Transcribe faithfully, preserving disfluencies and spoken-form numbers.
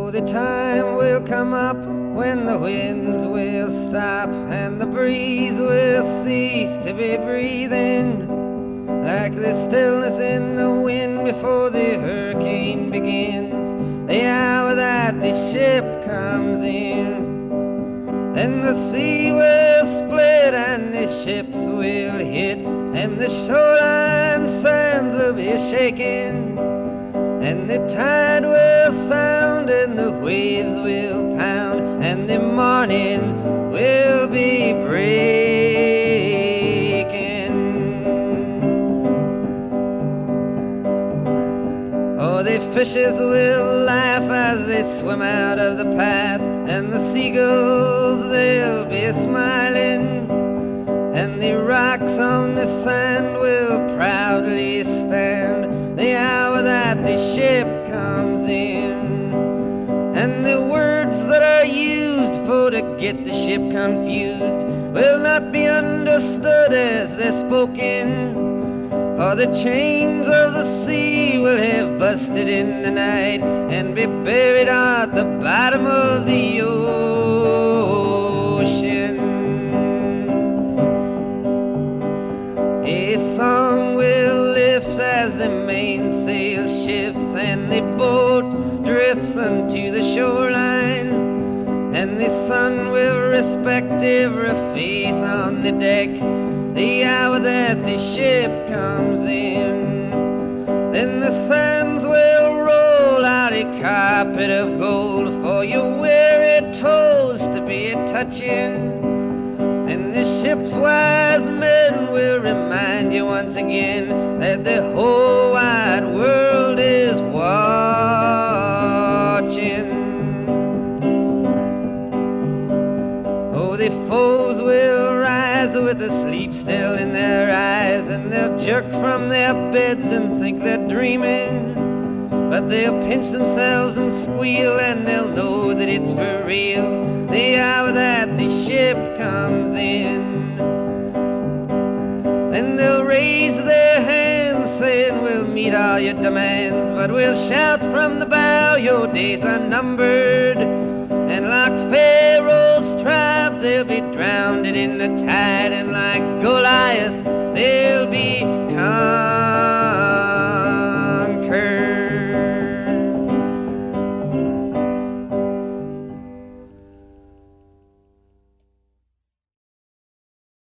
Oh, the time will come up when the winds will stop and the breeze will cease to be breathing, like the stillness in the wind before the hurricane begins, the hour that the ship comes in. Then the sea will split and the ships will hit, and the shoreline sands will be shaking, and the tide will sound and the waves will pound, and the morning will be breaking. Oh, the fishes will laugh as they swim out of the path, and the seagulls, they'll be smiling, and the rocks on the sand will proudly stand, the hour that the ship comes in. And the words that are used for to get the ship confused will not be understood as they're spoken, for the chains of the sea will have busted in the night and be buried at the bottom of the ocean. A song will lift as the mainsail shifts and the boat drifts unto the shoreline, and the sun will respect every face on the deck, the hour that the ship comes in. Then the sands will roll out a carpet of gold for your weary toes to be touching, and the ship's wise men will remind you once again that the whole wide world is watching. Oh, the foes will rise with the sleep still in their eyes, and they'll jerk from their beds and think they're dreaming, but they'll pinch themselves and squeal, and they'll know that it's for real, the hour that the ship comes in. Then they'll raise their hands saying, we'll meet all your demands, but we'll shout from the bow, your days are numbered, and like Pharaoh's tribe they'll be drowned in the tide, and like Goliath